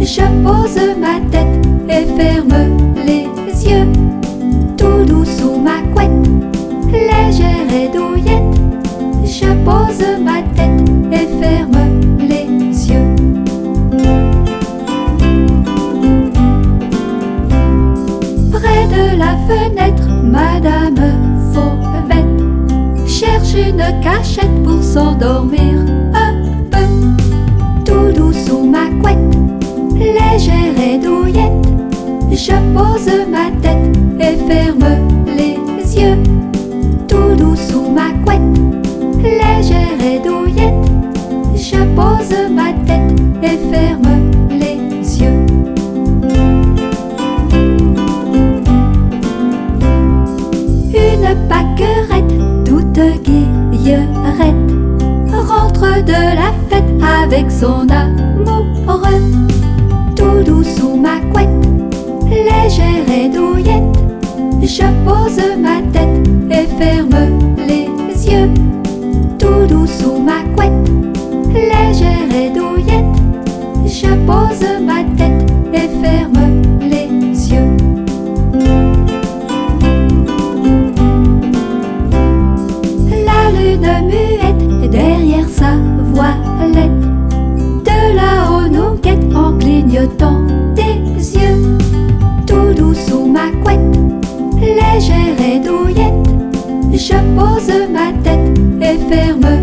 Je pose ma tête et ferme les yeux, tout doux sous ma couette, légère et douillette. Je pose ma tête et ferme les yeux. Près de la fenêtre, Madame Fauvette cherche une cachette pour s'endormir un peu, tout doux sous ma couette, légère et douillette. Je pose ma tête et ferme les yeux, tout doux sous ma couette, légère et douillette. Je pose ma tête et ferme les yeux. Une pâquerette toute guillerette rentre de la fête avec son amoureux, tout doux sous ma couette, légère et douillette. Je pose ma tête et ferme les yeux, tout doux sous ma couette, légère et douillette. Je pose ma tête et ferme les yeux. La lune muette derrière sa voilette, de là-haut nous guette en clignotant des yeux, tout doux sous ma couette, légère et douillette. Je pose ma tête et ferme